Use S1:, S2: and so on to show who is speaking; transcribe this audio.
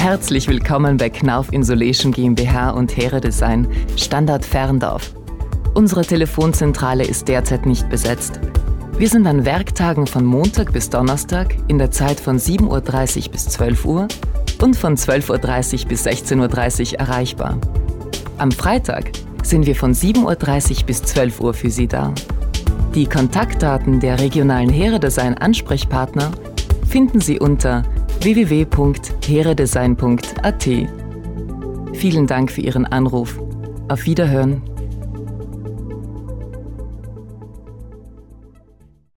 S1: Herzlich willkommen bei Knauf Insulation GmbH und Here Design, Standort Ferndorf. Unsere Telefonzentrale ist derzeit nicht besetzt. Wir sind an Werktagen von Montag bis Donnerstag in der Zeit von 7.30 Uhr bis 12 Uhr und von 12.30 Uhr bis 16.30 Uhr erreichbar. Am Freitag sind wir von 7.30 Uhr bis 12 Uhr für Sie da. Die Kontaktdaten der regionalen Here Design Ansprechpartner finden Sie unter www.heredesign.at. Vielen Dank für Ihren Anruf. Auf Wiederhören.